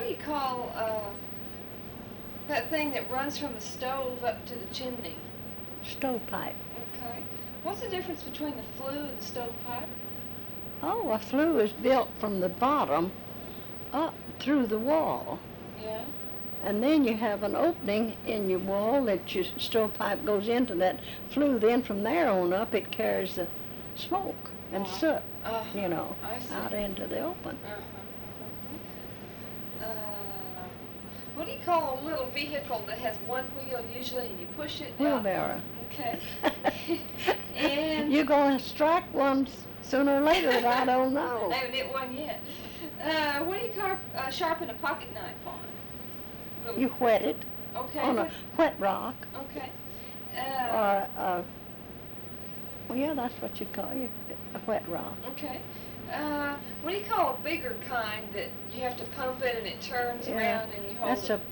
do you call that thing that runs from the stove up to the chimney? Stovepipe. Okay. What's the difference between the flue and the stovepipe? Oh, a flue is built from the bottom up through the wall. Yeah. And then you have an opening in your wall that your stovepipe goes into that flue. Then from there on up, it carries the smoke and soot, you know, out into the open. What do you call a little vehicle that has one wheel usually and you push it? Wheelbarrow. Okay. And you're going to strike one sooner or later, but I don't know. I haven't hit one yet. What do you sharpen a pocket knife on? You whet it on a wet rock. Okay. Well, yeah, that's what you call it, a wet rock. Okay. What do you call a bigger kind that you have to pump it and it turns around and you hold it? That's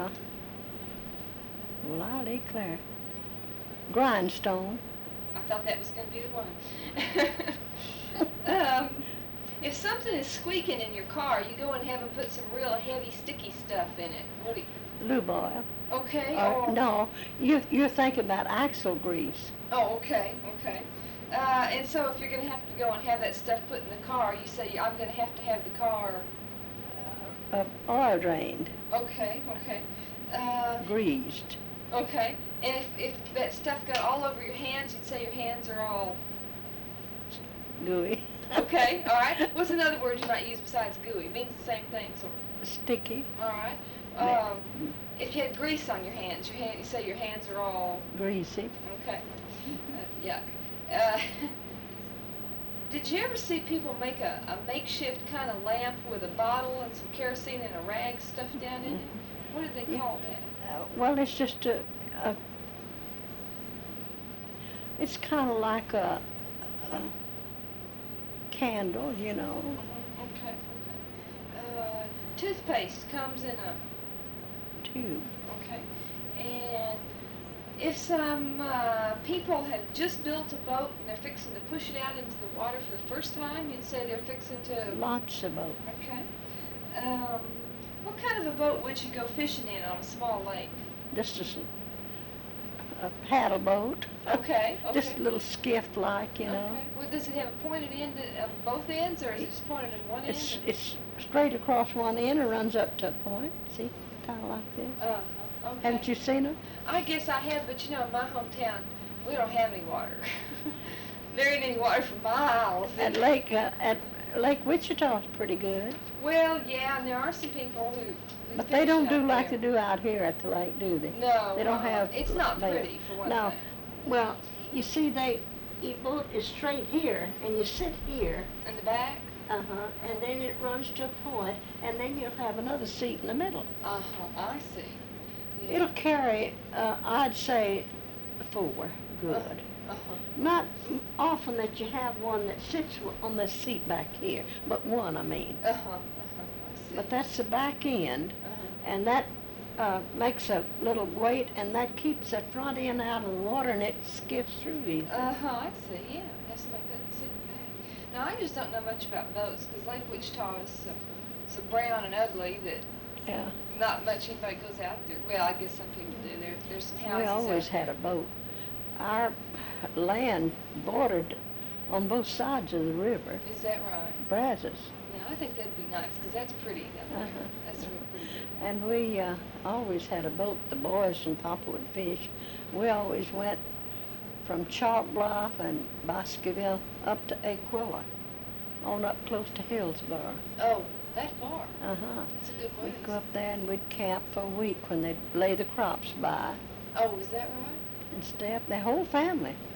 well, I'll declare. Grindstone. I thought that was going to be the one. If something is squeaking in your car, you go and have them put some real heavy, sticky stuff in it. What do you? Lube oil. Okay. No, you're thinking about axle grease. Oh, okay. And so if you're going to have to go and have that stuff put in the car, you say, I'm going to have the car oil drained. Okay. Greased. Okay. And if that stuff got all over your hands, you'd say your hands are all gooey. Okay, all right. What's another word you might use besides gooey? It means the same thing, sort of. Sticky. All right. If you had grease on your hands, you say your hands are all greasy. Okay. Yuck. Did you ever see people make a makeshift kind of lamp with a bottle and some kerosene and a rag stuffed down in it? What did they call that? Well, it's just it's kind of like a candle, you know. Okay. Toothpaste comes in a tube. Okay. And if some people have just built a boat and they're fixing to push it out into the water for the first time, you'd say they're fixing to launch a boat. Okay. What kind of a boat would you go fishing in on a small lake? Just a paddle boat. Okay. Just a little skiff-like, you know. Okay. Well, does it have a pointed end at both ends, or is it just pointed at one end? It's straight across one end and runs up to a point. See, kind of like this. Okay. Haven't you seen them? I guess I have, but you know, in my hometown, we don't have any water. There ain't any water for miles. At Lake Wichita is pretty good. Well, yeah, and there are some people who but they don't do like they do out here at the lake, do they? No. They don't have. It's not pretty, for one thing. Well, you see, your boat is straight here, and you sit here. In the back? And then it runs to a point, and then you'll have another seat in the middle. I see. Yeah. It'll carry, I'd say, 4. Good. Not often that you have one that sits on this seat back here, but one, I mean. I see. But that's the back end, and that makes a little weight, and that keeps that front end out of the water, and it skips through easy. I see, yeah. That's like that sitting back. Now, I just don't know much about boats, because Lake Wichita is so brown and ugly that not much anybody goes out there. Well, I guess some people do. There's some houses. We always had a boat. Our land bordered on both sides of the river. Is that right? Brazos. Now, I think that'd be nice, because that's pretty down there. That's real pretty. And we always had a boat. The boys and Papa would fish. We always went from Chalk Bluff and Bosqueville up to Aquila, on up close to Hillsboro. Oh, that far? That's a good ways. We'd go up there and we'd camp for a week when they'd lay the crops by. Oh, is that right? And stay up, the whole family.